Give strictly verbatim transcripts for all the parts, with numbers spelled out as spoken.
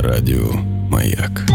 радио «Маяк».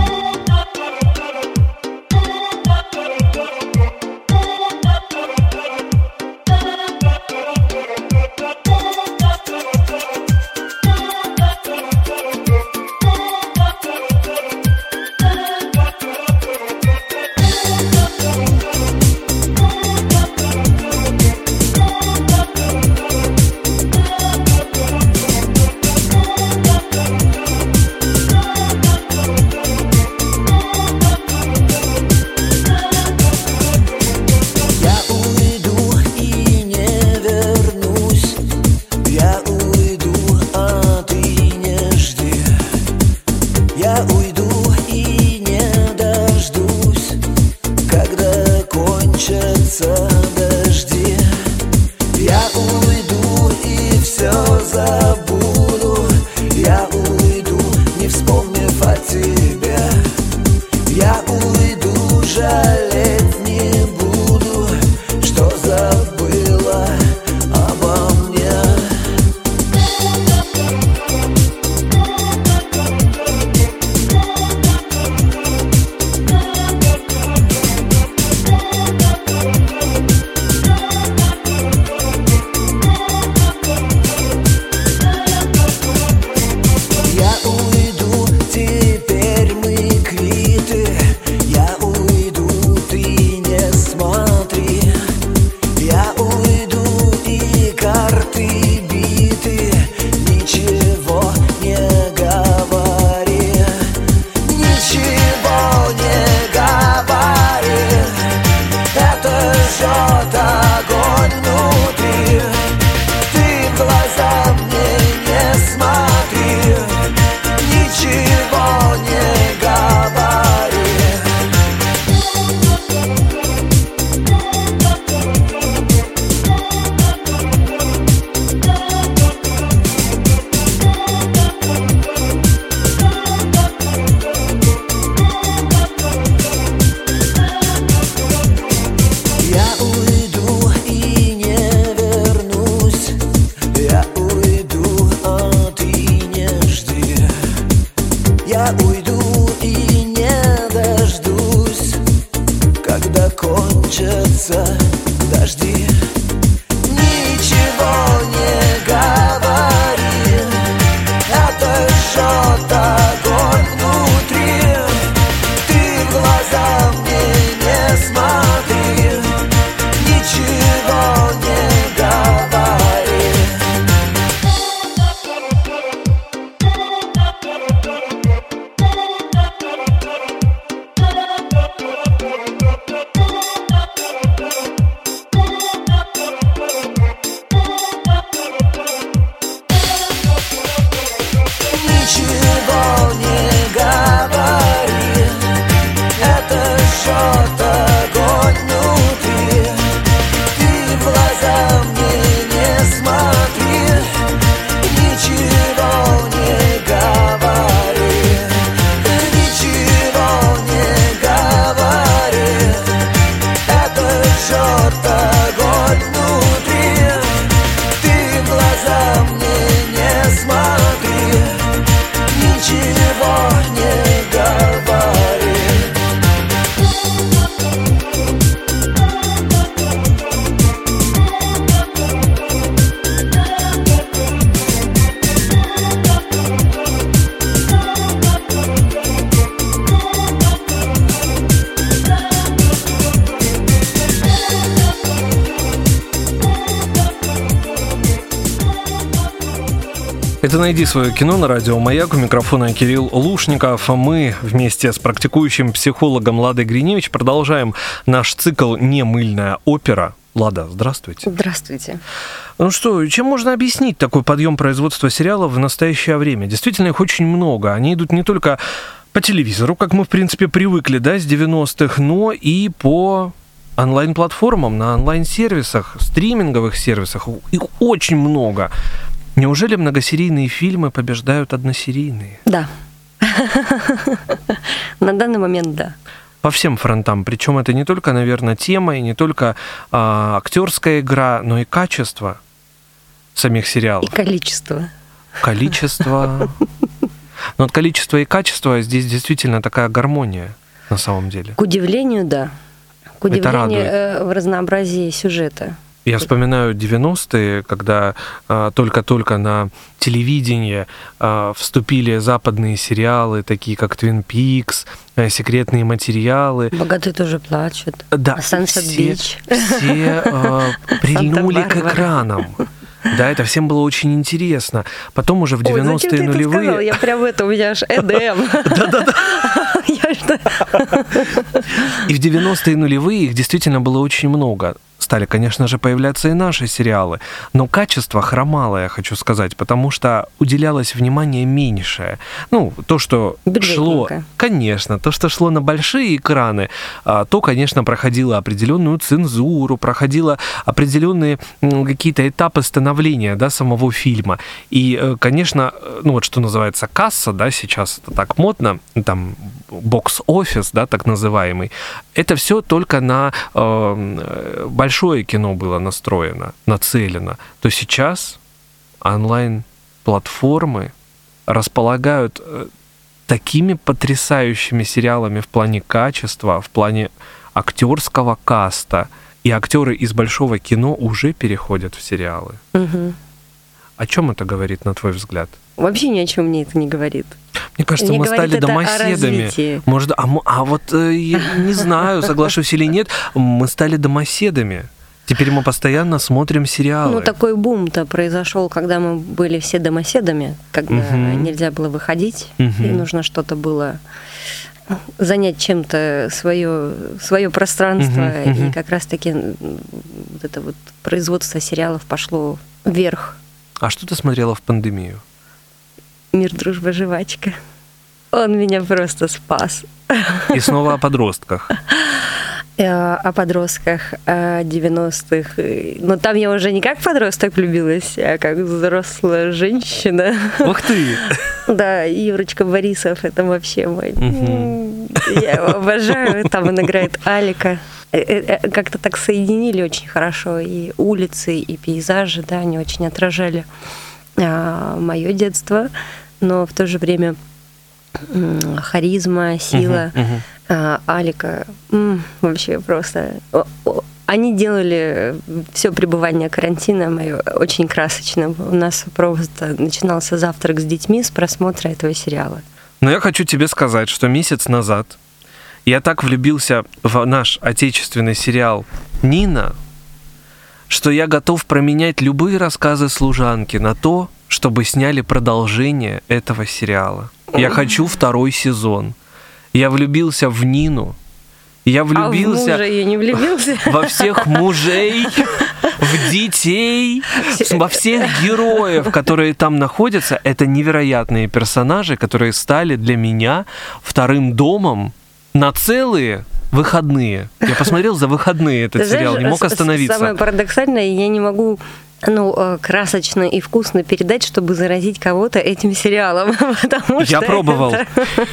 Это «Найди свое кино» на радио «Маяк». У микрофона Кирилл Лушников. Мы вместе с практикующим психологом Ладой Гриневич продолжаем наш цикл «Немыльная опера». Лада, здравствуйте. Здравствуйте. Ну что, чем можно объяснить такой подъем производства сериалов в настоящее время? Действительно, их очень много. Они идут не только по телевизору, как мы, в принципе, привыкли, да, с девяностых, но и по онлайн-платформам, на онлайн-сервисах, стриминговых сервисах. Их очень много. Неужели многосерийные фильмы побеждают односерийные? Да. На данный момент, да. По всем фронтам. Причем это не только, наверное, тема, и не только а, актерская игра, но и качество самих сериалов. И количество. Количество. Но от количества и качества здесь действительно такая гармония на самом деле. К удивлению, да. К удивлению в разнообразии сюжета. Я вспоминаю девяностые, когда а, только-только на телевидение а, вступили западные сериалы, такие как «Твин Пикс», а, «Секретные материалы». «Богатые тоже плачут». Да, «Sunset все, Beach». все а, прильнули к экранам. Да, это всем было очень интересно. Потом уже в девяностые нулевые... Ой, зачем ты это сказал? Я прям это, у меня аж Эдем. Да-да-да. И в девяностые нулевые их действительно было очень много. Стали, конечно же, появляться и наши сериалы, но качество хромало, я хочу сказать, потому что уделялось внимание меньшее. Ну, то, что шло, конечно, то, что шло на большие экраны, то, конечно, проходило определенную цензуру, проходило определенные какие-то этапы становления, да, самого фильма. И, конечно, ну вот что называется касса, да, сейчас это так модно, там бокс-офис, да, так называемый, это все только на э, большое кино было настроено, нацелено, то сейчас онлайн-платформы располагают такими потрясающими сериалами в плане качества, в плане актерского каста, и актеры из большого кино уже переходят в сериалы. Угу. О чем это говорит, на твой взгляд? Вообще ни о чем мне это не говорит. Мне кажется, не мы стали домоседами. Может, а, а вот я не знаю, соглашусь или нет, мы стали домоседами. Теперь мы постоянно смотрим сериалы. Ну, такой бум-то произошел, когда мы были все домоседами, когда угу. нельзя было выходить, угу. и нужно что-то было занять чем-то свое, свое пространство. Угу, угу. И как раз-таки вот это вот производство сериалов пошло вверх. А что ты смотрела в пандемию? «Мир, дружба, жвачка». Он меня просто спас. И снова о подростках. О подростках, о девяностых. Но там я уже не как подросток влюбилась, а как взрослая женщина. Ух ты! Да, Юрочка Борисов, это вообще мой. Угу. Я его обожаю. Там он играет Алика. Как-то так соединили очень хорошо. И улицы, и пейзажи, да, они очень отражали мое детство, но в то же время харизма, сила, uh-huh, uh-huh. Алика, м- вообще просто... Они делали все пребывание карантина мое очень красочным. У нас просто начинался завтрак с детьми с просмотра этого сериала. Но я хочу тебе сказать, что месяц назад я так влюбился в наш отечественный сериал «Нина», что я готов променять любые рассказы служанки на то, чтобы сняли продолжение этого сериала. Я хочу второй сезон. Я влюбился в Нину. Я влюбился... А в мужа я не влюбился? Во всех мужей, в детей, во всех героев, которые там находятся. Это невероятные персонажи, которые стали для меня вторым домом на целые выходные. Я посмотрел за выходные этот Ты сериал, знаешь, не мог остановиться. Самое парадоксальное, я не могу ну, красочно и вкусно передать, чтобы заразить кого-то этим сериалом. Потому я что пробовал. Это...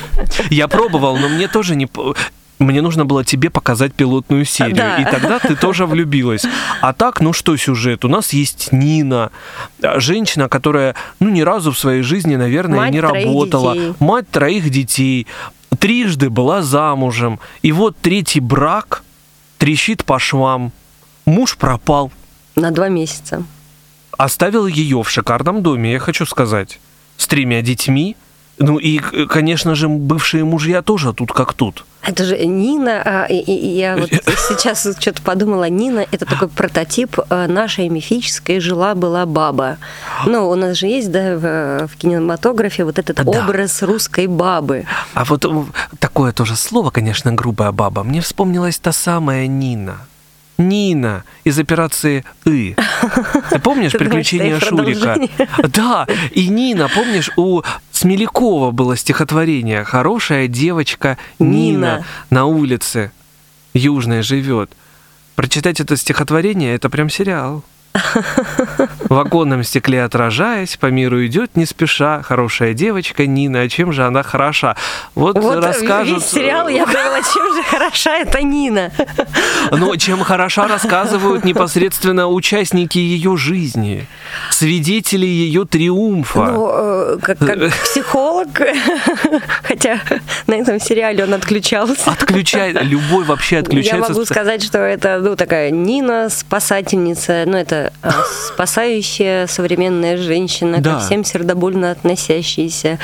Я пробовал, но мне тоже не... Мне нужно было тебе показать пилотную серию, да. И тогда ты тоже влюбилась. А так, ну что сюжет? У нас есть Нина, женщина, которая ну, ни разу в своей жизни, наверное, мать не работала. Детей. Мать троих детей. Трижды была замужем. И вот третий брак трещит по швам. Муж пропал. На два месяца. Оставил ее в шикарном доме, я хочу сказать, с тремя детьми. Ну и, конечно же, бывшие мужья тоже тут как тут. Это же Нина, а, и, и, я вот сейчас что-то подумала, Нина – это такой прототип нашей мифической «Жила-была баба». Ну, у нас же есть, да, в, в кинематографе вот этот да. образ русской бабы. А вот такое тоже слово, конечно, грубая баба. Мне вспомнилась та самая Нина. Нина из операции «И». Ты помнишь Ты «Приключения Шурика»? Да, и Нина, помнишь, у Смелякова было стихотворение «Хорошая девочка Нина, Нина на улице Южной живет». Прочитать это стихотворение – это прям сериал. В оконном стекле отражаясь, по миру идет не спеша хорошая девочка Нина. А чем же она хороша? Вот, Вот расскажут... весь сериал я думала, чем же хороша эта Нина. Ну, чем хороша, рассказывают непосредственно участники ее жизни, свидетели ее триумфа. Ну, как, как психолог, хотя на этом сериале он отключался. Отключает, любой вообще отключается. Я могу сказать, что это, ну, такая Нина, спасательница, ну, это спасающая современная женщина, Да. ко всем сердобольно относящаяся,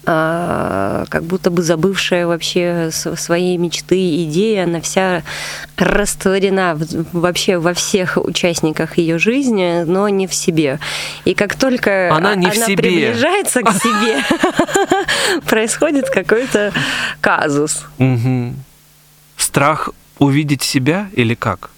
а, как будто бы забывшая вообще свои мечты и идеи, она вся растворена в- вообще во всех участниках ее жизни, но не в себе. И как только Она не в себе. приближается к себе, происходит какой-то казус. Мгм. Страх увидеть себя или как?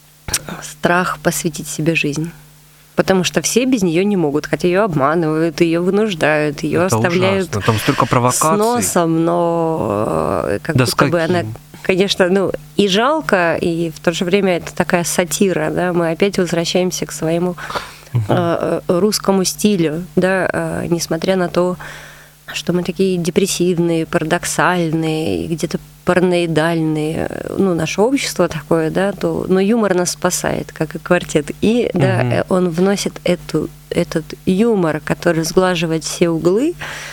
Страх посвятить себе жизнь. Потому что все без нее не могут, хотя ее обманывают, ее вынуждают, ее Это оставляют ужасно. Там столько с провокаций. носом, но э, как Да будто с бы она, каким? конечно, ну и жалко, и в то же время это такая сатира, да, мы опять возвращаемся к своему э, русскому стилю, да, э, несмотря на то, что мы такие депрессивные, парадоксальные, и где-то параноидальные, ну, наше общество такое, да, то, но юмор нас спасает, как и квартет. И, да, Мгм. э, он вносит эту, этот юмор, который сглаживает все углы,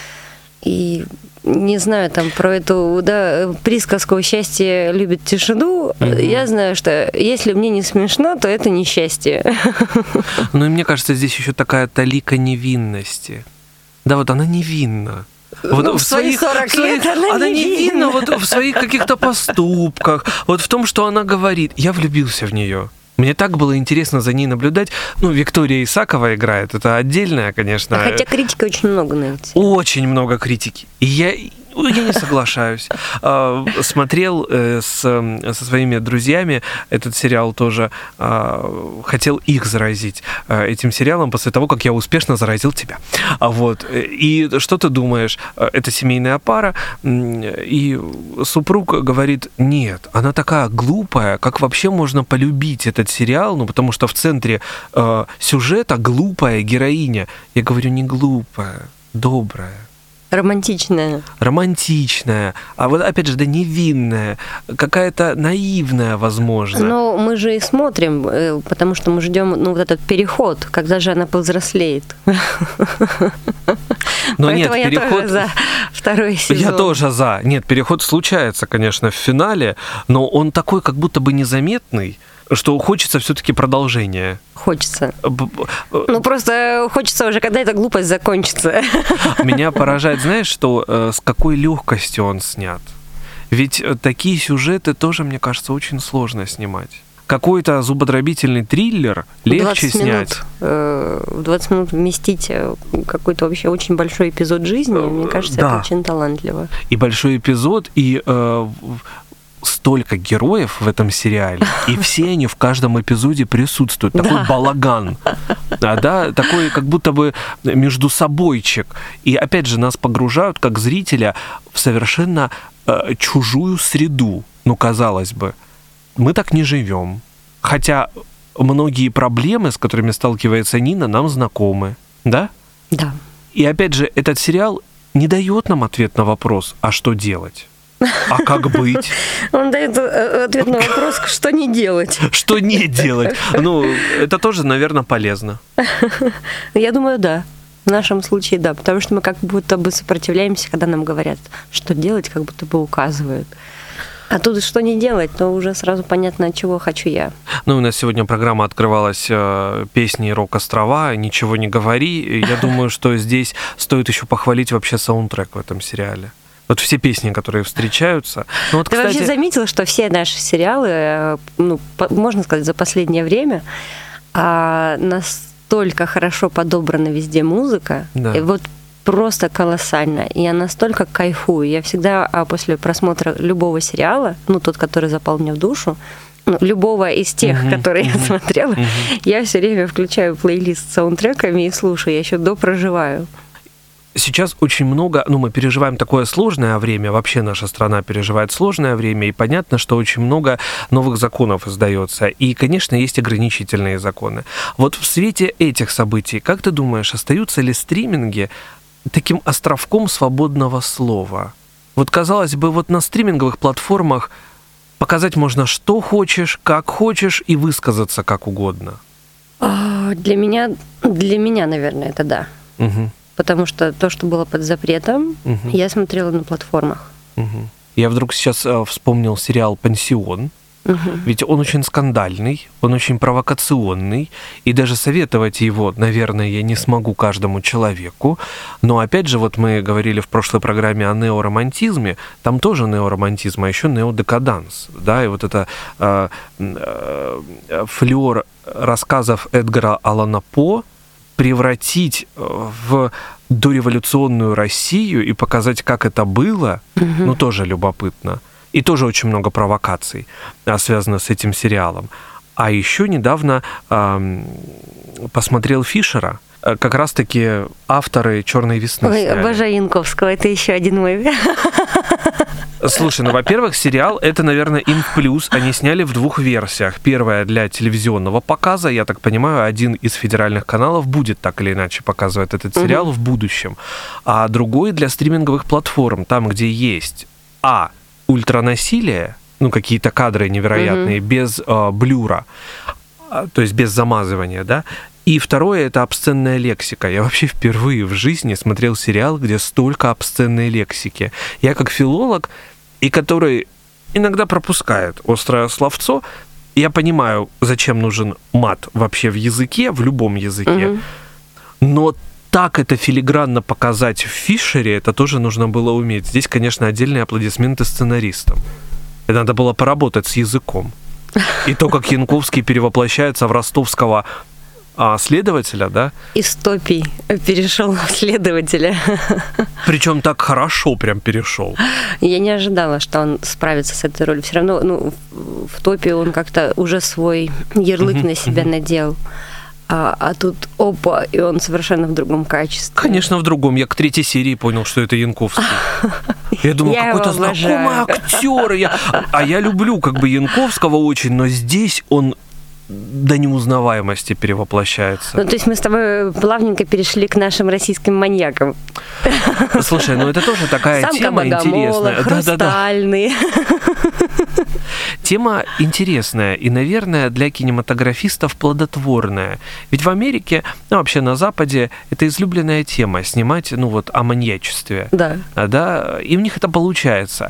и не знаю, там, про эту, да, присказку «счастье любит тишину», Мгм. я знаю, что если мне не смешно, то это несчастье. Ну и мне кажется, здесь еще такая талика невинности. Да, вот она невинна. Вот Ну, в свои сорок в своих- лет она невинна. вот в своих каких-то поступках, вот в том, что она говорит. Я влюбился в нее. Мне так было интересно за ней наблюдать. Ну, Виктория Исакова играет, это отдельная, конечно. Хотя критики очень много на это. Очень много критики. И я, ну, я не соглашаюсь. А, Смотрел э, с, со своими друзьями этот сериал тоже. а, Хотел их заразить э, этим сериалом после того, как я успешно заразил тебя. А Вот. И что ты думаешь? Это семейная пара, м, и супруг говорит: нет, она такая глупая, как вообще можно полюбить этот сериал? Ну, потому что в центре э, сюжета глупая героиня. Я говорю, не глупая, добрая, Романтичная. романтичная, а вот опять же, да, невинная, какая-то наивная, возможно. Но мы же и смотрим, э, потому что мы ждем, ну, вот этот переход, когда же она повзрослеет. Но нет, Поэтому я переход... тоже за второй сезон. Я тоже за. Нет, переход случается, конечно, в финале, но он такой, как будто бы незаметный, что хочется все-таки продолжения. Хочется. Б- б- Ну, просто хочется уже, когда эта глупость закончится. Меня поражает, знаешь, что э, с какой легкостью он снят. Ведь э, такие сюжеты тоже, мне кажется, очень сложно снимать. Какой-то зубодробительный триллер легче двадцать снять. минут, э, в двадцать минут вместить э, какой-то вообще очень большой эпизод жизни, мне кажется, Да. это очень талантливо. И большой эпизод, и э, в- столько героев в этом сериале, и все они в каждом эпизоде присутствуют. Такой Да. балаган. А, да, такой как будто бы между собойчик. И опять же нас погружают, как зрителя, в совершенно э, чужую среду. Ну, казалось бы. Мы так не живем. Хотя многие проблемы, с которыми сталкивается Нина, нам знакомы. Да? Да. И опять же, этот сериал не дает нам ответ на вопрос, а что делать? А как быть? Он дает э, ответ на вопрос, что не делать. Что не делать? Ну, это тоже, наверное, полезно. Я думаю, да. В нашем случае, да, потому что мы как будто бы сопротивляемся, когда нам говорят, что делать, как будто бы указывают. А тут что не делать, то уже сразу понятно, чего хочу я. Ну, у нас сегодня программа открывалась э, песней «Рок-острова», «Ничего не говори». И я думаю, что здесь стоит еще похвалить вообще саундтрек в этом сериале. Вот все песни, которые встречаются. Ну, вот, Ты кстати, вообще заметила, что все наши сериалы, э, ну, по- можно сказать, за последнее время а, настолько хорошо подобрана везде музыка, Да. и вот просто колоссально. И я настолько кайфую. Я всегда а, после просмотра любого сериала, ну, тот, который запал мне в душу, ну, любого из тех, Мгм, которые я мгм, смотрела, мгм. я все время включаю плейлист с саундтреками и слушаю. Я еще допроживаю. сейчас очень много, ну, мы переживаем такое сложное время, вообще наша страна переживает сложное время, и понятно, что очень много новых законов издается. И, конечно, есть ограничительные законы. Вот в свете этих событий, как ты думаешь, остаются ли стриминги таким островком свободного слова? Вот, казалось бы, вот на стриминговых платформах показать можно, что хочешь, как хочешь, и высказаться как угодно. Для меня, для меня, наверное, это да. Угу. Потому что то, что было под запретом, угу. я смотрела на платформах. Угу. Я вдруг сейчас э, вспомнил сериал «Пансион». Угу. Ведь он очень скандальный, он очень провокационный, и даже советовать его, наверное, я не смогу каждому человеку. Но опять же, вот мы говорили в прошлой программе о неоромантизме, там тоже неоромантизм, а еще неодекаданс, да, и вот это э, э, флёр рассказов Эдгара Аллана По превратить в дореволюционную Россию и показать, как это было, угу. ну, тоже любопытно. И тоже очень много провокаций связано с этим сериалом. А еще недавно э, посмотрел Фишера, как раз-таки авторы «Черной весны». Ой, обожаю Янковского, это еще один мой. Слушай, ну, во-первых, сериал — это, наверное, им в плюс. Они сняли в двух версиях. Первая для телевизионного показа. Я так понимаю, один из федеральных каналов будет так или иначе показывать этот сериал угу. в будущем. А другой для стриминговых платформ, там, где есть а. ультранасилие, ну, какие-то кадры невероятные, угу. без э, блюра, то есть без замазывания, да. И второе — это обсценная лексика. Я вообще впервые в жизни смотрел сериал, где столько обсценной лексики. Я как филолог, и который иногда пропускает острое словцо, я понимаю, зачем нужен мат вообще в языке, в любом языке, угу. но так это филигранно показать в Фишере, это тоже нужно было уметь. Здесь, конечно, отдельные аплодисменты сценаристам. Это надо было поработать с языком. И то, как Янковский перевоплощается в ростовского а, следователя, да? Из топий перешел в следователя. Причем так хорошо прям перешел. Я не ожидала, что он справится с этой ролью. Все равно, ну, в топе он как-то уже свой ярлык на себя надел. А, а тут опа, и он совершенно в другом качестве. Конечно, в другом. Я к третьей серии понял, что это Янковский. Я думаю, какой-то знакомый актер. Я... А я люблю как бы Янковского очень, но здесь он до неузнаваемости перевоплощается. Ну, то есть мы с тобой плавненько перешли к нашим российским маньякам. Слушай, ну это тоже такая Самка тема интересная. Хрустальный. Тема интересная и, наверное, для кинематографистов плодотворная. Ведь в Америке, ну, вообще на Западе, это излюбленная тема — снимать, ну, вот, о маньячестве. Да. Да, и у них это получается.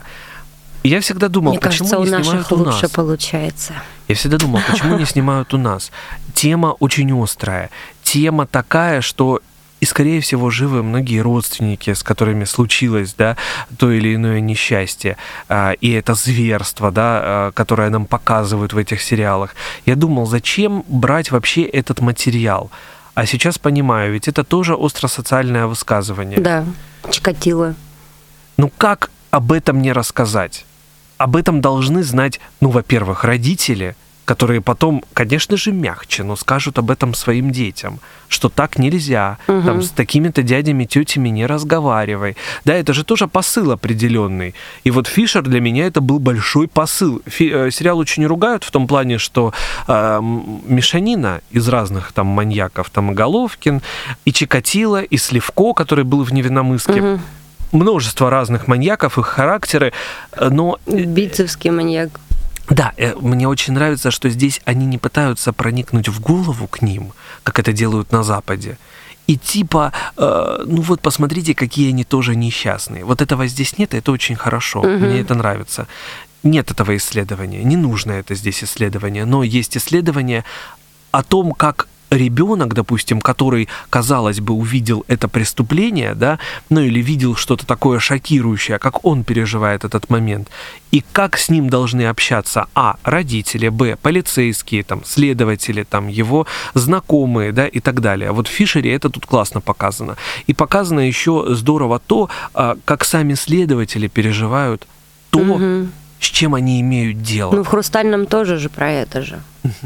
И я всегда думал, Мне почему кажется, не у снимают наших у нас. лучше получается. Я всегда думал, почему не снимают у нас. Тема очень острая. Тема такая, что и, скорее всего, живы многие родственники, с которыми случилось, да, то или иное несчастье, и это зверство, да, которое нам показывают в этих сериалах. Я думал, зачем брать вообще этот материал? А сейчас понимаю, ведь это тоже остросоциальное высказывание. Да, Чикатило. Ну как об этом не рассказать? Об этом должны знать, ну, во-первых, родители, которые потом, конечно же, мягче, но скажут об этом своим детям, что так нельзя, угу. там, с такими-то дядями, тетями не разговаривай. Да, это же тоже посыл определенный. И вот Фишер для меня это был большой посыл. Фи- сериал очень ругают в том плане, что э, мешанина из разных там маньяков, там и Головкин, и Чикатило, и Сливко, который был в «Невинномысске». Угу. Множество разных маньяков, их характеры, но... Битцевский маньяк. Да, мне очень нравится, что здесь они не пытаются проникнуть в голову к ним, как это делают на Западе. И типа, э, ну вот посмотрите, какие они тоже несчастные. Вот этого здесь нет, и это очень хорошо, угу. мне это нравится. Нет этого исследования, не нужно это здесь исследование, но есть исследование о том, как ребенок, допустим, который, казалось бы, увидел это преступление, да, ну или видел что-то такое шокирующее, как он переживает этот момент, и как с ним должны общаться, а, родители, б, полицейские, там, следователи, там, его знакомые, да, и так далее. Вот в Фишере это тут классно показано. И показано еще здорово то, как сами следователи переживают то, угу. с чем они имеют дело. Ну, в «Хрустальном» тоже же про это же. Угу.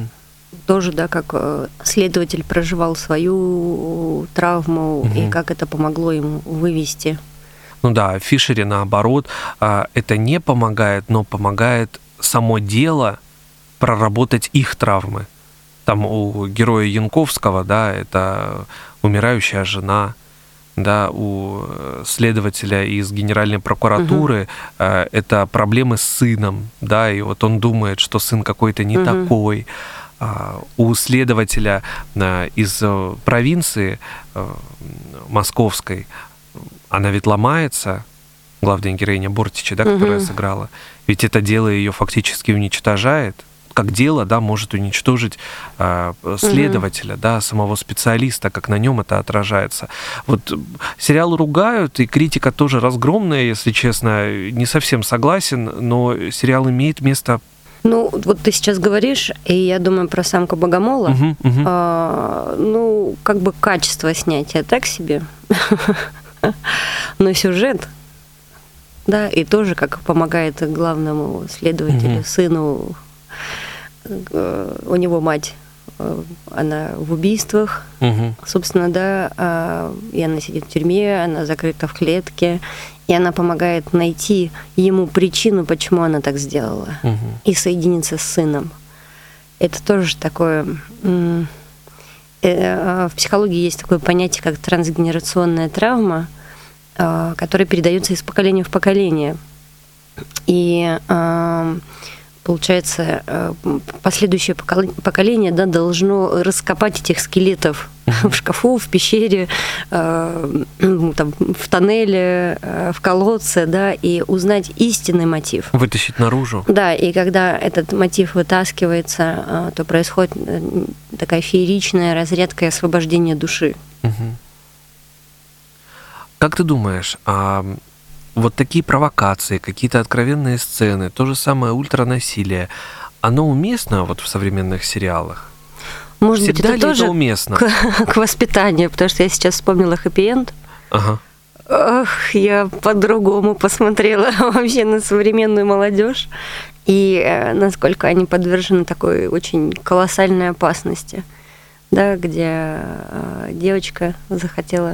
тоже, да, как следователь проживал свою травму, угу. и как это помогло ему вывести. Ну да, в Фишере наоборот, это не помогает, но помогает само дело проработать их травмы. Там у героя Янковского, да, это умирающая жена, да, у следователя из Генеральной прокуратуры угу. это проблемы с сыном, да, и вот он думает, что сын какой-то не угу. такой. У следователя из провинции московской, она ведь ломается, главная героиня Бортича, да, которая угу. сыграла, ведь это дело ее фактически уничтожает. Как дело, да, может уничтожить э, следователя, угу. да, самого специалиста, как на нем это отражается. Вот сериал ругают, и критика тоже разгромная, если честно, не совсем согласен, но сериал имеет место. Ну, вот ты сейчас говоришь, и я думаю про «Самку Богомола». Угу, угу. А, ну, как бы качество снятия так себе, но сюжет, да, и тоже как помогает главному следователю, сыну. У него мать, она в убийствах, угу. собственно, да, и она сидит в тюрьме, она закрыта в клетке, и она помогает найти ему причину, почему она так сделала, угу. и соединиться с сыном. Это тоже такое... В психологии есть такое понятие, как трансгенерационная травма, которая передается из поколения в поколение. И... Получается, последующее поколение, да, должно раскопать этих скелетов в шкафу, в пещере, там, в тоннеле, в колодце, да, и узнать истинный мотив. Вытащить наружу. Да, и когда этот мотив вытаскивается, то происходит такая фееричная разрядка и освобождение души. Угу. Как ты думаешь, а... вот такие провокации, какие-то откровенные сцены, то же самое ультранасилие, оно уместно вот в современных сериалах? Может Всегда быть, это тоже это уместно? К, к воспитанию, потому что я сейчас вспомнила «Хэппи-энд». Ага. Ох, я по-другому посмотрела вообще на современную молодежь и э, насколько они подвержены такой очень колоссальной опасности, да, где э, девочка захотела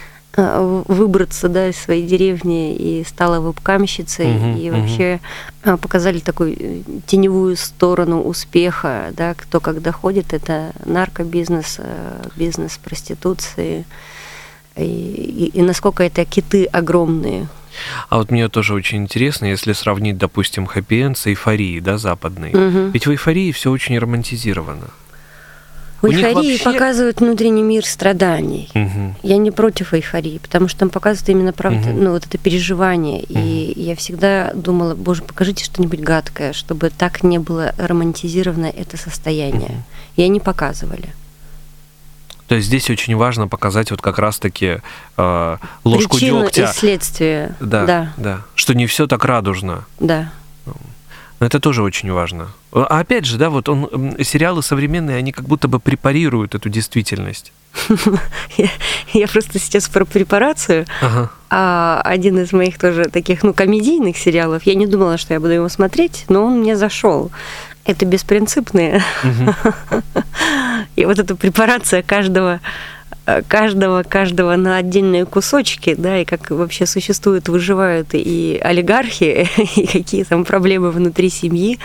выбраться, да, из своей деревни и стала вебкамщицей, uh-huh, и вообще uh-huh. показали такую теневую сторону успеха, да, кто как доходит, это наркобизнес, бизнес проституции, и, и, и насколько это киты огромные. А вот мне тоже очень интересно, если сравнить, допустим, «Хэппи-энд» с «Эйфорией», да, западной. Uh-huh. Ведь в «Эйфории» все очень романтизировано. В «Эйфории» вообще... показывают внутренний мир страданий. Угу. Я не против «Эйфории», потому что там показывают именно правда, угу. ну, вот это переживание. Угу. И я всегда думала, боже, покажите что-нибудь гадкое, чтобы так не было романтизировано это состояние. Угу. И они показывали. То есть здесь очень важно показать вот как раз-таки э, ложку причину дегтя. И следствие. Да, да, да. Что не все так радужно. Да. Но это тоже очень важно. А опять же, да, вот он, сериалы современные, они как будто бы препарируют эту действительность. Я, я просто сейчас про препарацию. Ага. А один из моих тоже таких, ну, комедийных сериалов, я не думала, что я буду его смотреть, но он мне зашел. Это «Беспринципные». Угу. И вот эта препарация каждого... каждого, каждого на отдельные кусочки, да, и как вообще существуют, выживают и олигархи, и какие там проблемы внутри семьи,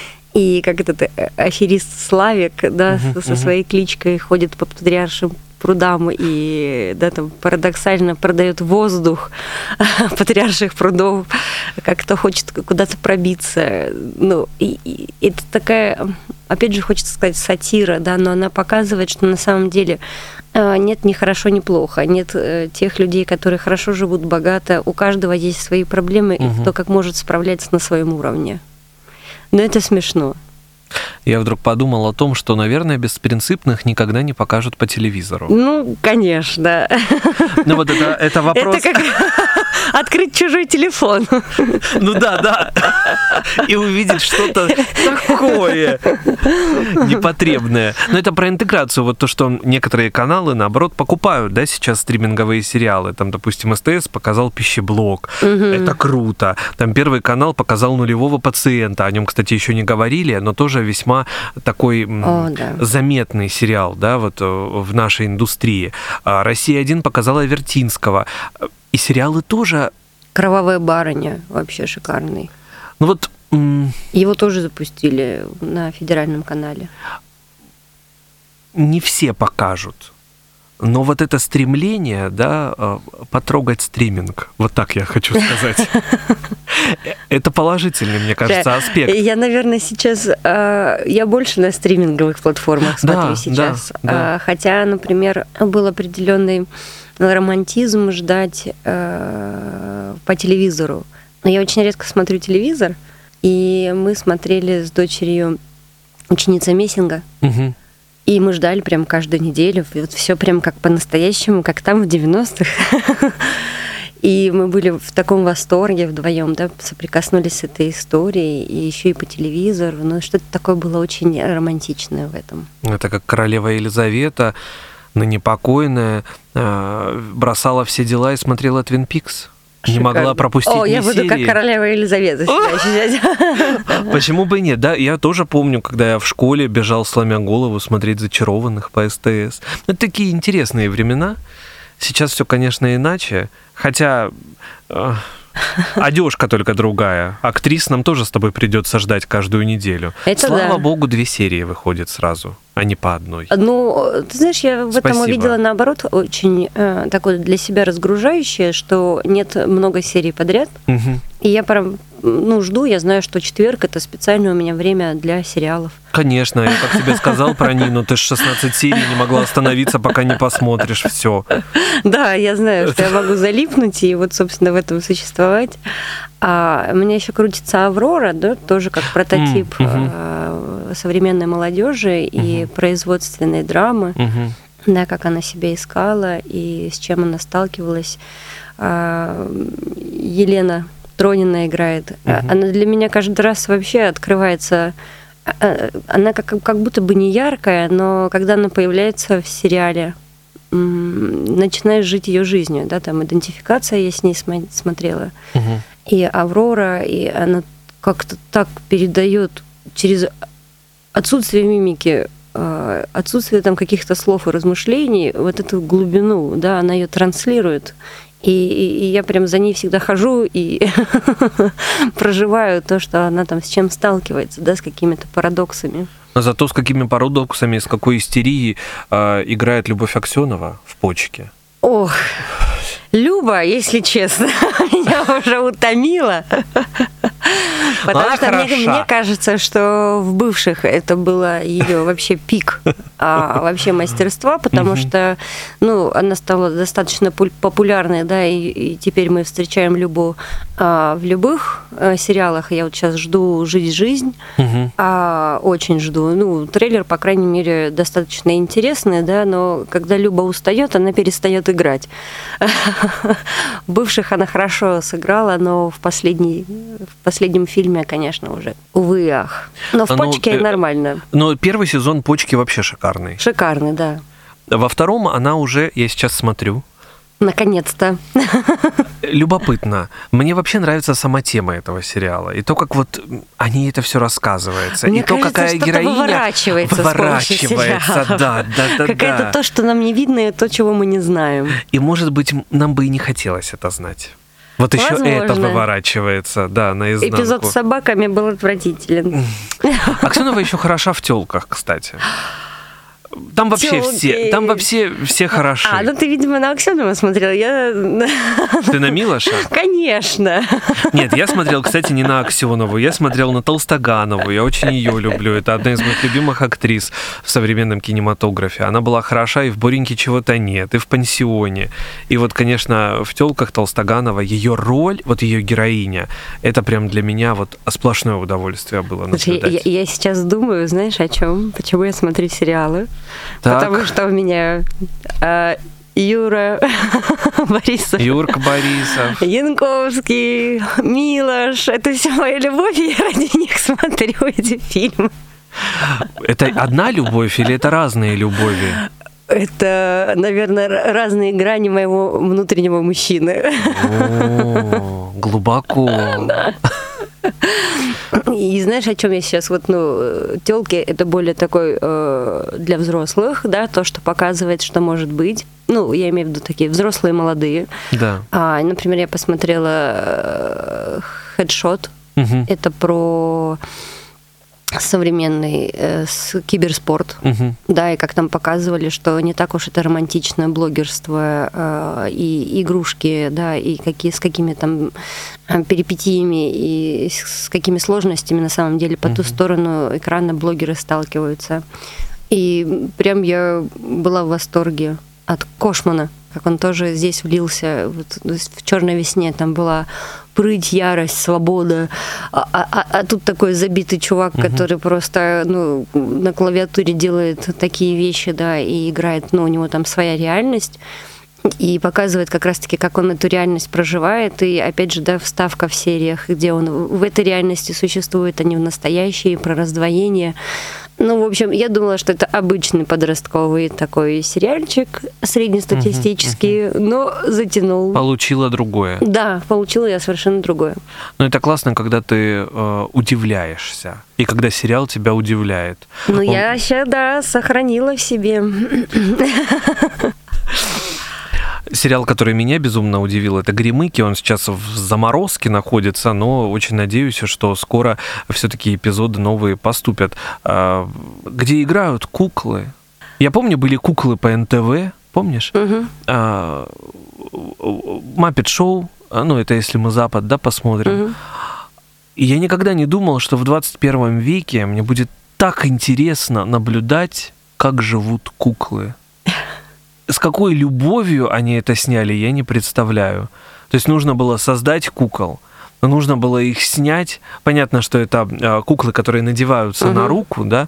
и как этот аферист Славик, да, uh-huh, со uh-huh. своей кличкой ходит по патриаршим прудам и, да, там парадоксально продает воздух патриарших прудов, как-то хочет куда-то пробиться. Ну, и, и это такая, опять же, хочется сказать, сатира, да, но она показывает, что на самом деле нет ни хорошо, ни плохо, нет тех людей, которые хорошо живут, богато, у каждого есть свои проблемы, угу. и кто как может справляться на своем уровне. Но это смешно. Я вдруг подумал о том, что, наверное, «Беспринципных» никогда не покажут по телевизору. Ну, конечно. Ну вот это, это вопрос... Это как Открыть чужой телефон. Ну да, да. И увидеть что-то такое непотребное. Но это про интеграцию. Вот то, что некоторые каналы, наоборот, покупают, да, сейчас стриминговые сериалы. Там, допустим, СТС показал «Пищеблок». Угу. Это круто. Там Первый канал показал «Нулевого пациента». О нем, кстати, еще не говорили, но тоже весьма такой О, да. заметный сериал, да, вот в нашей индустрии. «Россия-один» показала Вертинского. И сериалы тоже... «Кровавая барыня» вообще шикарный. Ну вот... Его тоже запустили на федеральном канале. Не все покажут. Но вот это стремление, да, потрогать стриминг, вот так я хочу сказать, это положительный, мне кажется, аспект. Я, наверное, сейчас, я больше на стриминговых платформах смотрю да, сейчас. Да, да. Хотя, например, был определенный романтизм ждать по телевизору. Но я очень редко смотрю телевизор, и мы смотрели с дочерью «Ученица Мессинга». Угу. И мы ждали прям каждую неделю. Вот все прям как по-настоящему, как там в девяностых. И мы были в таком восторге вдвоем, да, соприкоснулись с этой историей, и еще и по телевизору. Ну, что-то такое было очень романтичное в этом. Это как королева Елизавета, ныне покойная, бросала все дела и смотрела «Твин Пикс». Не Шикарно. Могла пропустить О, ни я буду серии. Как королева Елизавета себя ощущать. Почему бы и нет? Да, я тоже помню, когда я в школе бежал, сломя голову, смотреть «Зачарованных» по СТС. Это такие интересные времена. Сейчас все, конечно, иначе. Хотя э, одежка только другая. Актрис нам тоже с тобой придется ждать каждую неделю. Это Слава да. богу, две серии выходят сразу, а не по одной. Ну, ты знаешь, я в Спасибо. этом увидела, наоборот, очень э, такое для себя разгружающее, что нет много серий подряд. Угу. И я прям, ну, жду, я знаю, что четверг — это специальное у меня время для сериалов. Конечно, я как тебе сказал про Нину, ты ж шестнадцать серий не могла остановиться, пока не посмотришь все. Да, я знаю, что я могу залипнуть и вот, собственно, в этом существовать. А у меня еще крутится «Аврора», да, тоже как прототип mm-hmm. современной молодежи и mm-hmm. производственной драмы, mm-hmm. да, как она себя искала и с чем она сталкивалась. Елена Тронина играет. Mm-hmm. Она для меня каждый раз вообще открывается. Она как, как будто бы не яркая, но когда она появляется в сериале, начинаешь жить ее жизнью, да, там идентификация я с ней смотрела. Mm-hmm. И «Аврора», и она как-то так передает через отсутствие мимики, отсутствие там каких-то слов и размышлений, вот эту глубину, да, она ее транслирует. И, и, и я прям за ней всегда хожу и проживаю то, что она там с чем сталкивается, да, с какими-то парадоксами. Но зато с какими парадоксами, с какой истерией э, играет Любовь Аксенова в «Почке». Ох, Люба, если честно, меня уже утомила. Потому Она что мне, мне кажется, что в «Бывших» это было ее вообще пик а, вообще мастерства, потому mm-hmm. что ну, она стала достаточно популярной, да, и, и теперь мы встречаем Любу а, в любых а, сериалах. Я вот сейчас жду «Жить жизнь», mm-hmm. а, очень жду. Ну, трейлер, по крайней мере, достаточно интересный, да, но когда Люба устает, она перестает играть. В «Бывших» она хорошо сыграла, но в, последний, в последнем фильме, конечно, уже, увы и ах. Но в «Почке» ну, нормально. Но первый сезон «Почки» вообще шикарный. Шикарный, да. Во втором она уже, я сейчас смотрю. Наконец-то. Любопытно. Мне вообще нравится сама тема этого сериала. И то, как вот о ней это все рассказывается. Мне и то, кажется, какая героиня выворачивается, выворачивается. Да, да, да. Какое-то да. то, что нам не видно, и то, чего мы не знаем. И, может быть, нам бы и не хотелось это знать. Вот еще Возможно. Это выворачивается, да, наизнанку. Эпизод с собаками был отвратителен. Аксенова еще хороша в «Тёлках», кстати. Там вообще Тёлки. все, там вообще все хороши. А, ну ты, видимо, на Аксенова смотрела. Я... Ты на Милоша? Конечно. Нет, я смотрел, кстати, не на Аксенову, я смотрел на Толстоганову. Я очень ее люблю. Это одна из моих любимых актрис в современном кинематографе. Она была хороша и в «Бореньке чего-то нет», и в «Пансионе». И вот, конечно, в «Тёлках» Толстоганова, ее роль, вот ее героиня, это прям для меня вот сплошное удовольствие было наблюдать. Я, я сейчас думаю, знаешь, о чем? Почему я смотрю сериалы? Так. Потому что у меня э, Юра Борисов. Юрка Борисов. Янковский, Милош. Это все моя любовь, и я ради них смотрю эти фильмы. Это одна любовь или это разные любови? Это, наверное, разные грани моего внутреннего мужчины. О, глубоко. Да. И знаешь, о чем я сейчас? Вот, ну, тёлки — это более такой э, для взрослых, да, то, что показывает, что может быть. Ну, я имею в виду такие взрослые, молодые. Да. А, например, я посмотрела «Хедшот». Угу. Это про современный э, с киберспорт, угу. да, и как там показывали, что не так уж это романтичное блогерство э, и игрушки, да, и какие, с какими там перипетиями и с какими сложностями на самом деле по угу. ту сторону экрана блогеры сталкиваются. И прям я была в восторге от Кошмана, как он тоже здесь влился. Вот, в «Черной весне» там была прыть, ярость, свобода. А, а, а тут такой забитый чувак, угу. который просто ну, на клавиатуре делает такие вещи, да, и играет, ну, у него там своя реальность. И показывает как раз-таки, как он эту реальность проживает. И, опять же, да, вставка в сериях, где он в этой реальности существует, а не в настоящей, про раздвоение. Ну, в общем, я думала, что это обычный подростковый такой сериальчик, среднестатистический, uh-huh, uh-huh. но затянул. Получила другое. Да, получила я совершенно другое. Ну, это классно, когда ты э, удивляешься, и когда сериал тебя удивляет. Ну, Он... я сейчас, да, сохранила в себе. Сериал, который меня безумно удивил, это «Гремыки». Он сейчас в заморозке находится, но очень надеюсь, что скоро все-таки эпизоды новые поступят. Где играют куклы. Я помню, были куклы по эн тэ вэ, помнишь? Угу. Маппет Шоу, ну это если мы Запад, да, посмотрим. Угу. И я никогда не думал, что в двадцать первом веке мне будет так интересно наблюдать, как живут куклы. С какой любовью они это сняли, я не представляю. То есть нужно было создать кукол, но нужно было их снять. Понятно, что это куклы, которые надеваются угу. на руку, да.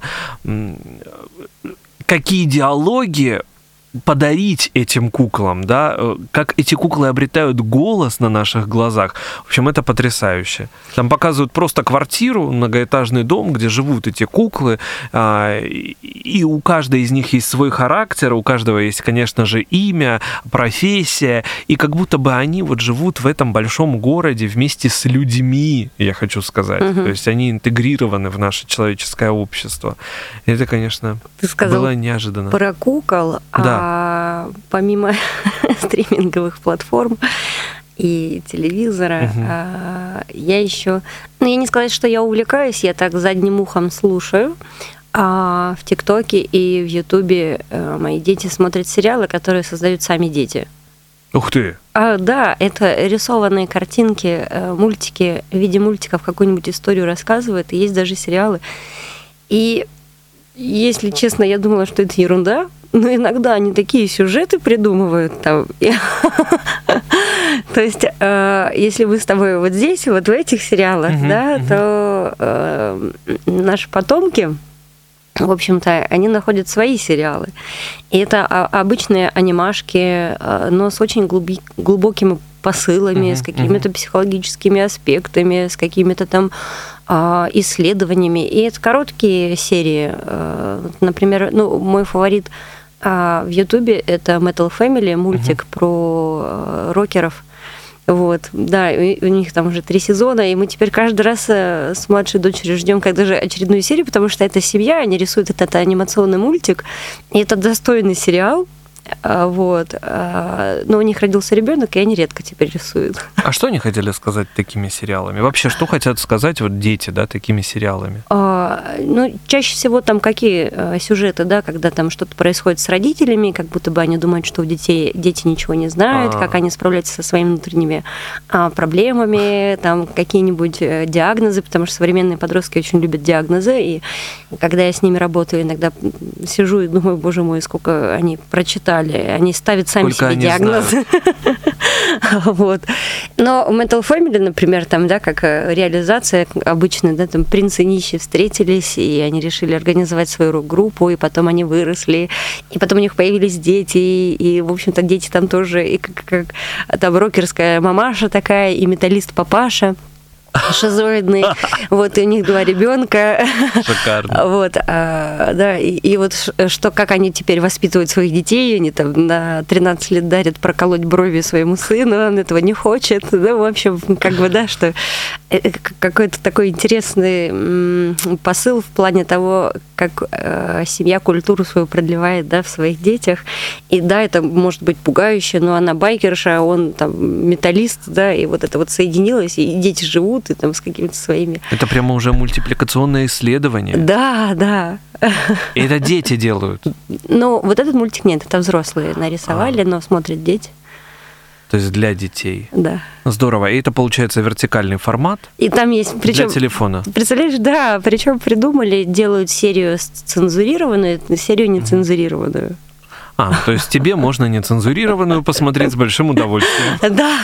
Какие диалоги подарить этим куклам, да, как эти куклы обретают голос на наших глазах. В общем, это потрясающе. Там показывают просто квартиру, многоэтажный дом, где живут эти куклы, и у каждой из них есть свой характер, у каждого есть, конечно же, имя, профессия, и как будто бы они вот живут в этом большом городе вместе с людьми, я хочу сказать. Угу. То есть они интегрированы в наше человеческое общество. И это, конечно, Ты сказал было неожиданно. Про кукол, да. А помимо стриминговых платформ и телевизора, угу. а, я еще, ну, я не сказать, что я увлекаюсь, я так задним ухом слушаю. А в ТикТоке и в Ютубе а, мои дети смотрят сериалы, которые создают сами дети. Ух ты! А, да, это рисованные картинки, мультики, в виде мультиков какую-нибудь историю рассказывают, и есть даже сериалы. И, если честно, я думала, что это ерунда. Но иногда они такие сюжеты придумывают там. То есть, если мы с тобой вот здесь, вот в этих сериалах, да, то наши потомки, в общем-то, они находят свои сериалы. И это обычные анимашки, но с очень глубокими посылами, с какими-то психологическими аспектами, с какими-то там исследованиями. И это короткие серии. Например, ну, мой фаворит в Ютубе это Metal Family, мультик uh-huh. про рокеров. Вот, да, у них там уже три сезона, и мы теперь каждый раз с младшей дочерью ждем, когда же очередную серию, потому что это семья, они рисуют этот анимационный мультик, и это достойный сериал. Вот. Но у них родился ребенок, и они редко теперь рисуют. А что они хотели сказать такими сериалами? Вообще, что хотят сказать вот дети, да, такими сериалами? А, ну, чаще всего там какие сюжеты, да, когда там что-то происходит с родителями, как будто бы они думают, что у детей дети ничего не знают, А-а-а. как они справляются со своими внутренними а, проблемами, там какие-нибудь диагнозы, потому что современные подростки очень любят диагнозы, и когда я с ними работаю, иногда сижу и думаю, боже мой, сколько они прочитали устали. Они ставят сами Только себе диагноз. Вот. Но Metal Family, например, там, да, как реализация обычная, да, там принц и нищий встретились, и они решили организовать свою рок-группу, и потом они выросли, и потом у них появились дети, и, в общем-то, дети там тоже, и как, как там рокерская мамаша такая, и металлист папаша. Шизоидный, вот, и у них два ребенка. Шикарно. Вот, а, да, и, и вот что, как они теперь воспитывают своих детей, они там на тринадцать лет дарят проколоть брови своему сыну, он этого не хочет, да, в общем, как бы, да, что какой-то такой интересный посыл в плане того, как э, семья культуру свою продлевает, да, в своих детях, и да, это может быть пугающе, но она байкерша, он там металлист, да, и вот это вот соединилось, и дети живут, и там с какими-то своими... Это прямо уже мультипликационное исследование. Да, да. И это дети делают. Ну, вот этот мультик нет, это взрослые нарисовали, а. но смотрят дети. То есть для детей. Да. Здорово. И это, получается, вертикальный формат. И там есть... Причем, для телефона. Представляешь, да, причем придумали, делают серию цензурированную, серию нецензурированную. А, то есть тебе можно нецензурированную посмотреть с большим удовольствием. Да.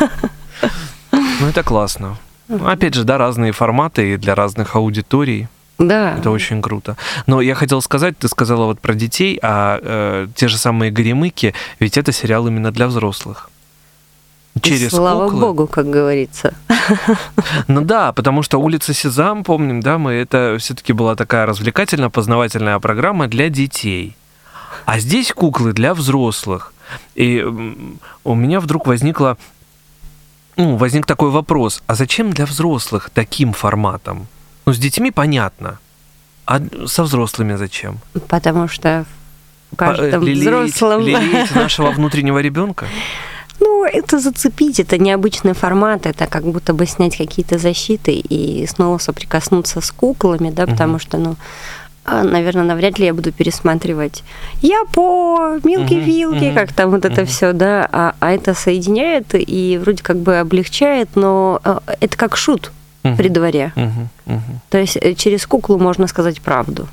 Ну, это классно. Опять же, да, разные форматы и для разных аудиторий. Да. Это очень круто. Но я хотел сказать, ты сказала вот про детей, а э, те же самые «Горемыки», ведь это сериал именно для взрослых. Через Слава куклы. богу, как говорится. Ну да, потому что «Улица Сезам», помним, да, мы, это все-таки была такая развлекательно-познавательная программа для детей. А здесь куклы для взрослых. И у меня вдруг возникло, ну, возник такой вопрос, а зачем для взрослых таким форматом? Ну, с детьми понятно, а со взрослыми зачем? Потому что в каждом лелеять, взрослом... Лелеять нашего внутреннего ребенка? Ну, это зацепить, это необычный формат, это как будто бы снять какие-то защиты и снова соприкоснуться с куклами, да, потому угу. что, ну, наверное, навряд ли я буду пересматривать «Я по Милки-Вилки», угу, как там вот угу. это все, да, а, а это соединяет и вроде как бы облегчает, но это как шут угу. при дворе. Угу. Угу. То есть через куклу можно сказать правду.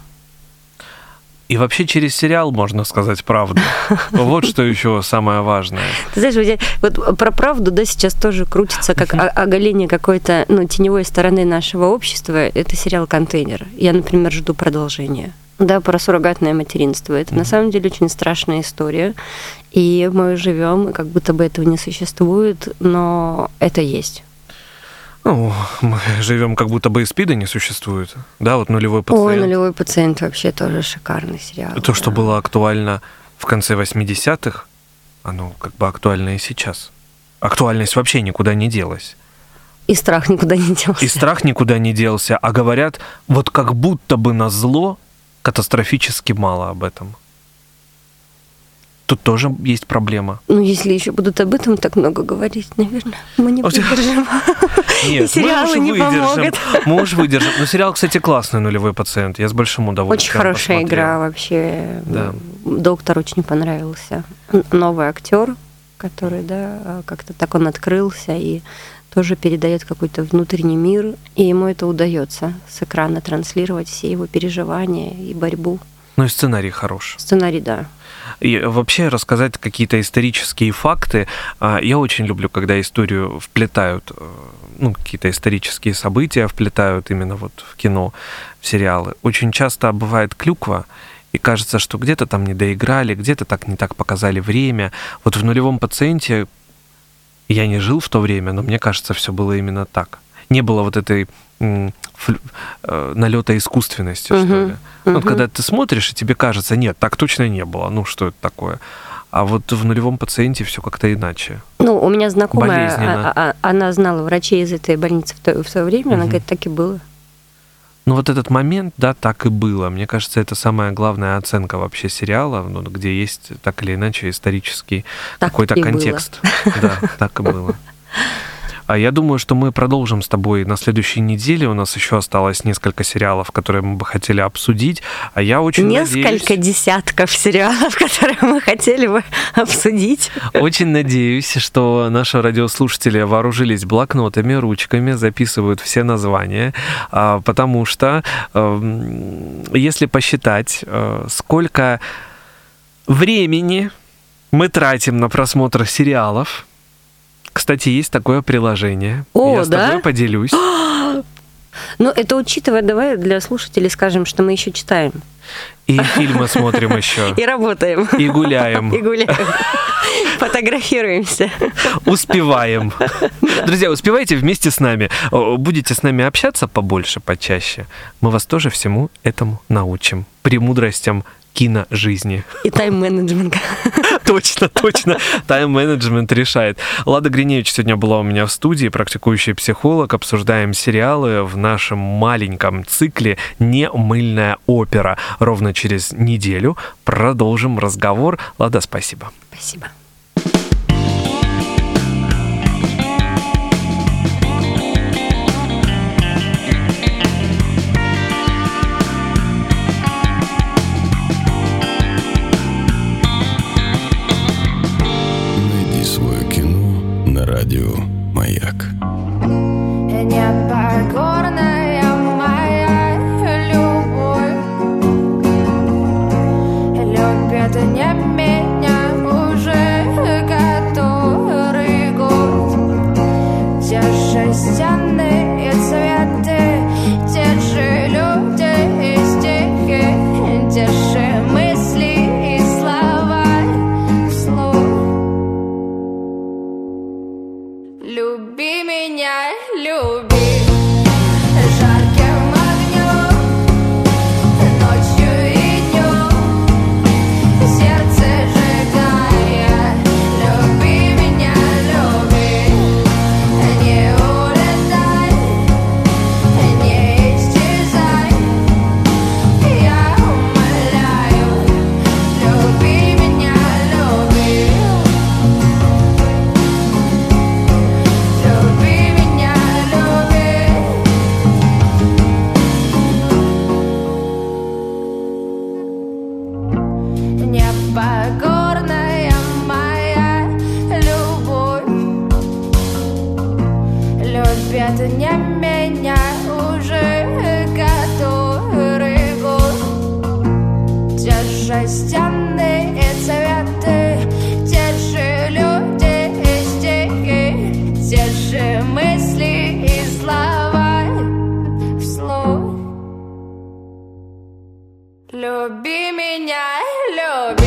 И вообще через сериал можно сказать правду. Вот что еще самое важное. Ты знаешь, вот про правду, да, сейчас тоже крутится, как оголение какой-то, ну, теневой стороны нашего общества. Это сериал «Контейнер». Я, например, жду продолжения. Да, про суррогатное материнство. Это на самом деле очень страшная история. И мы живем, как будто бы этого не существует, но это есть. Ну, мы живем, как будто бы и СПИДа не существует. Да, вот «Нулевой пациент». Ой, «Нулевой пациент» вообще тоже шикарный сериал. То, да. что было актуально в конце восьмидесятых, оно как бы актуально и сейчас. Актуальность вообще никуда не делась. И страх никуда не делся. И страх никуда не делся. А говорят, вот как будто бы назло катастрофически мало об этом. Тут тоже есть проблема. Ну, если еще будут об этом так много говорить, наверное, мы не выдержим. Нет, и сериалы не помогут. Мы уж выдержим. Но сериал, кстати, классный «Нулевой пациент». Я с большим удовольствием Очень хорошая посмотрел. игра вообще. Да. Доктор очень понравился. Новый актер, который, да, как-то так он открылся и тоже передает какой-то внутренний мир, и ему это удается с экрана транслировать все его переживания и борьбу. Ну и сценарий хорош. Сценарий, да. И вообще рассказать какие-то исторические факты. Я очень люблю, когда историю вплетают, ну, какие-то исторические события вплетают именно вот в кино, в сериалы. Очень часто бывает клюква, и кажется, что где-то там не доиграли, где-то так не так показали время. Вот в «Нулевом пациенте» я не жил в то время, но мне кажется, все было именно так. Не было вот этой м, флю, э, налета искусственности, uh-huh, что ли. Uh-huh. Вот когда ты смотришь, и тебе кажется, нет, так точно не было. Ну, что это такое? А вот в «Нулевом пациенте» все как-то иначе. Ну, у меня знакомая, а, а, она знала врачей из этой больницы в то, в свое время, uh-huh. она говорит, так и было. Ну, вот этот момент, да, так и было. Мне кажется, это самая главная оценка вообще сериала, ну, где есть так или иначе исторический так какой-то контекст. Было. Да, так и было. А я думаю, что мы продолжим с тобой на следующей неделе. У нас еще осталось несколько сериалов, которые мы бы хотели обсудить. А я очень Несколько надеюсь... десятков сериалов, которые мы хотели бы обсудить. Очень надеюсь, что наши радиослушатели вооружились блокнотами, ручками, записывают все названия, потому что если посчитать, сколько времени мы тратим на просмотр сериалов. Кстати, есть такое приложение. О, Я с да? тобой поделюсь. Ну, это учитывая, давай для слушателей скажем, что мы еще читаем. И фильмы смотрим еще. И работаем. И гуляем. И гуляем. Фотографируемся. Успеваем. Друзья, успевайте вместе с нами. Будете с нами общаться побольше, почаще. Мы вас тоже всему этому научим. Премудростям киножизни. И тайм-менеджмент. Точно, точно. Тайм-менеджмент решает. Лада Гриневич сегодня была у меня в студии, практикующий психолог. Обсуждаем сериалы в нашем маленьком цикле «Не мыльная опера». Ровно через неделю продолжим разговор. Лада, спасибо. Спасибо. Найди свое кино на радио «Маяк». Непокорная моя любовь любит не меня уже который год. Те же стены и цветы, те же люди и стихи, те же мысли и слова вслух. Люби меня, люби. Жарким огнем, ночью и днем, сердце сжигая. Люби меня, люби. Не улетай, не исчезай. Я умоляю, люби меня, люби. Люби меня, люби. Непокорная моя любовь любит не меня уже который год. Те же стены и цветы, те же люди и стихи, те же мысли и слова вслух. Люби меня, люби.